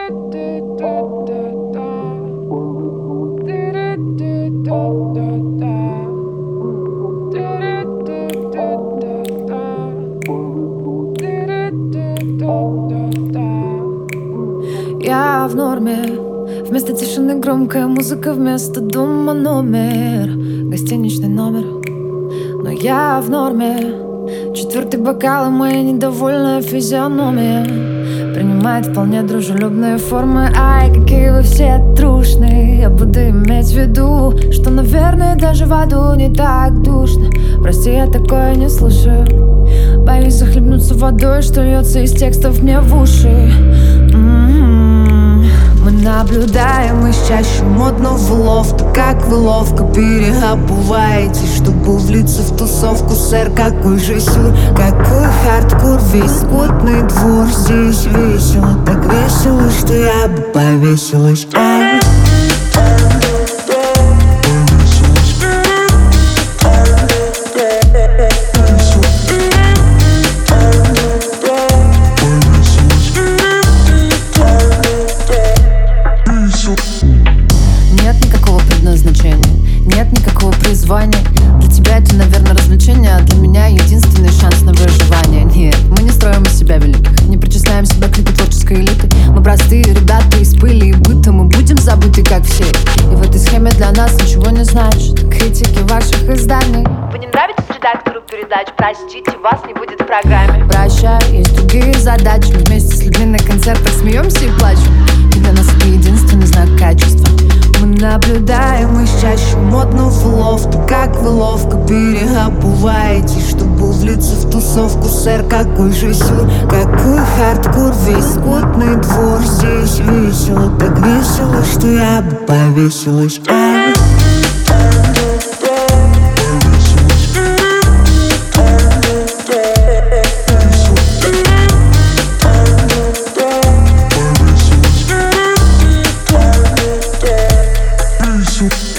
Я в норме. Вместо тишины громкая музыка, вместо дома номер, гостиничный номер. Но я в норме. Четвертый бокал и моя недовольная физиономия принимает вполне дружелюбные формы. Ай, какие вы все трушные. Я буду иметь в виду, что, наверное, даже в аду не так душно. Прости, я такое не слушаю. Боюсь захлебнуться водой, что льется из текстов мне в уши. Мы наблюдаем из чаще модного лофта, как вы ловко переобуваетесь, чтобы влиться в тусовку, сэр. Какой же сюр, какой хардкор, весь скотный двор. Здесь весело, так весело, что я бы повесилась. Нет никакого предназначения, нет никакого призвания. Для тебя это, наверное, развлечение, а для меня единственный шанс на выживание. Нет, мы не строим из себя великих, не причисляем себя к клипу творческой элиты. Мы простые ребята из пыли и быта, мы будем забыты, как все. И в этой схеме для нас ничего не значит критики ваших изданий. Вы не нравитесь редактору передач? Простите, вас не будет в программе. Прощай, есть другие задачи. Мы вместе с людьми на концертах смеемся и плачем. И для нас это единственный знак качества. Мы наблюдаем из чаще модного лофта, как вы ловко переобуваетесь, чтобы влиться в тусовку, сэр. Какой же сюр, какой хардкор, весь скотный двор. Здесь весело, так весело, что я бы повесилась. Soup.